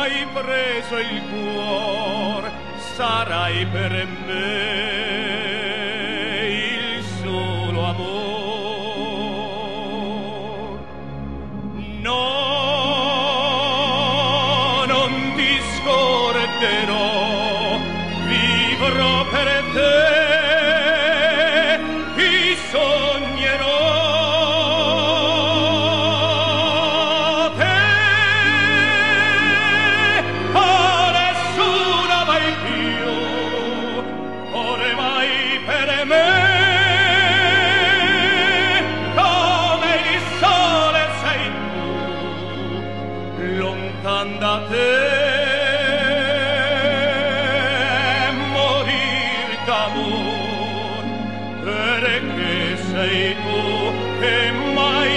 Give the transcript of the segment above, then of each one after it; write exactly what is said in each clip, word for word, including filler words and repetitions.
m'hai preso il cuor, sarai per me il solo amor. No, non ti scorderò, vivrò per te, ti sognerò. Da te morir d'amor, perché sei tu che m'hai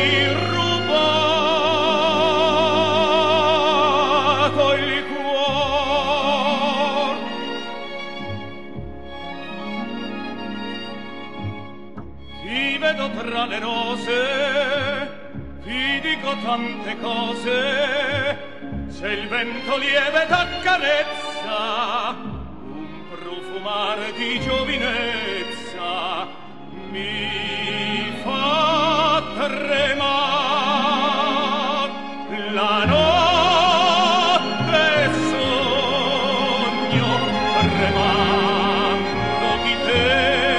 rubato il cuor. Ti vedo tra le rose, ti dico tante cose, se il vento lieve t'accarezza, un profumare di giovinezza mi fa tremar. La notte sogno tremando di te,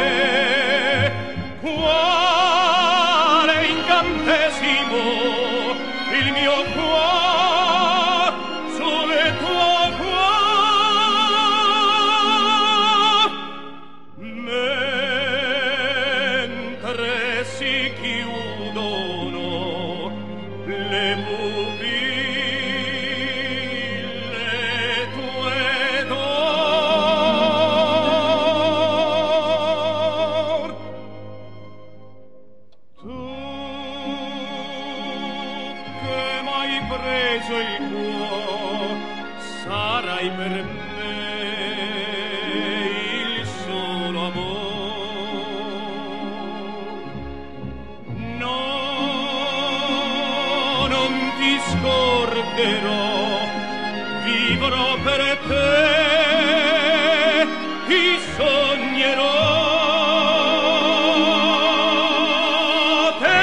quale incantesimo il mio cuore si chiudono le pupille tue d'or. Tu che m'hai preso il cuore, sarai per me il solo amor. Ti scorderò, vivrò per te, ti sognerò. Te,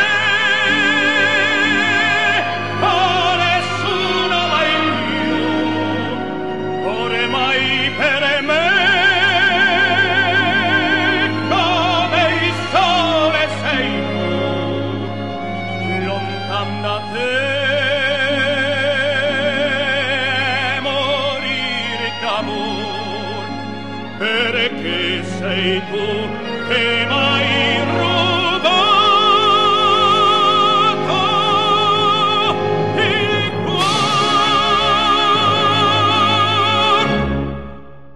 oh nessuno mai più, ormai per me, come il sole sei tu, lontan da te. Perché sei tu che m'hai rubato